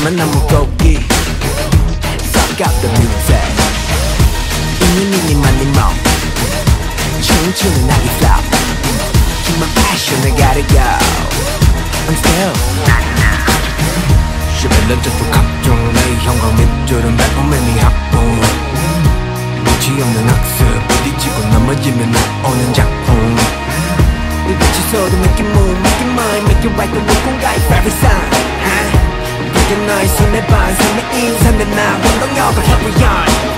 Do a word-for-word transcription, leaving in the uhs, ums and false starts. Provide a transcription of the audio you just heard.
맘은 너무 고기 Suck up the music 이니 미니 마니 모 춤추는 나의 flow Keep my passion, I gotta go I'm still 슈벨런저도 각종 나의 형광 밑줄은 배움의 학봉 끝이 없는 학습 부딪히고 넘어지면 나오는 작품 이 빛이 서도 make it move, make it mine, make it right 또 누군가의 favorite sign 그게 너의 손에 반, 손에 인산된 나 원동력을 help me on